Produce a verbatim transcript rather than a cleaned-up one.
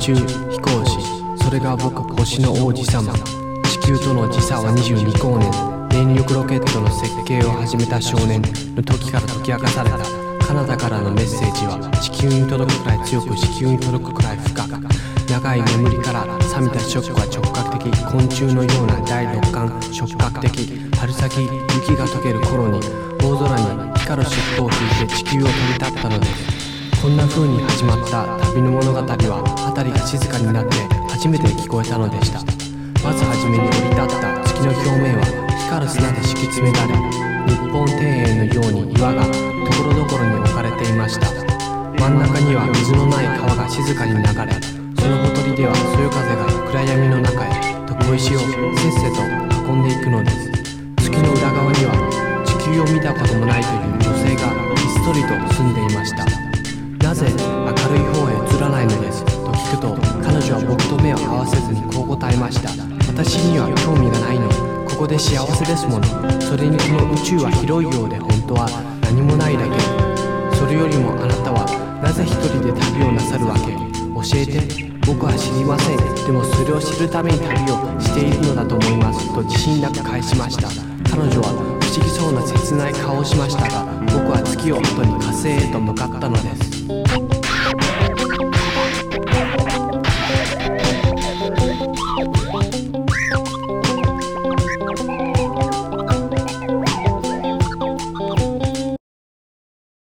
宙飛行士、それが僕星の王子様。地球との時差はにじゅうに光年。電力ロケットの設計を始めた少年の時から解き明かされたカナダからのメッセージは、地球に届くくらい強く、地球に届くくらい深く。長い眠りから覚めたショックは直角的。昆虫のような第六感、触覚的。春先雪が溶ける頃に大空に光る尻尾を引いて地球を飛び立ったのです。こんな風に始まった旅の物語は、辺りが静かになって初めて聞こえたのでした。まずはじめに降り立った月の表面は光る砂で敷き詰められ、日本庭園のように岩がところどころに置かれていました。真ん中には水のない川が静かに流れ、そのほとりではそよ風が暗闇の中へと小石をせっせと運んでいくのです。月の裏側には地球を見たこともないという女性がひっそりと住んでいました。なぜ明るい方へ移らないのですと聞くと、彼女は僕と目を合わせずにこう答えました。私には興味がないの。ここで幸せですもの。それにこの宇宙は広いようで本当は何もないだけ。それよりもあなたはなぜ一人で旅をなさるわけ？教えて。僕は知りません。でもそれを知るために旅をしているのだと思いますと自信なく返しました。彼女は不思議そうな切ない顔をしましたが、僕は月を後に火星へと向かったのです。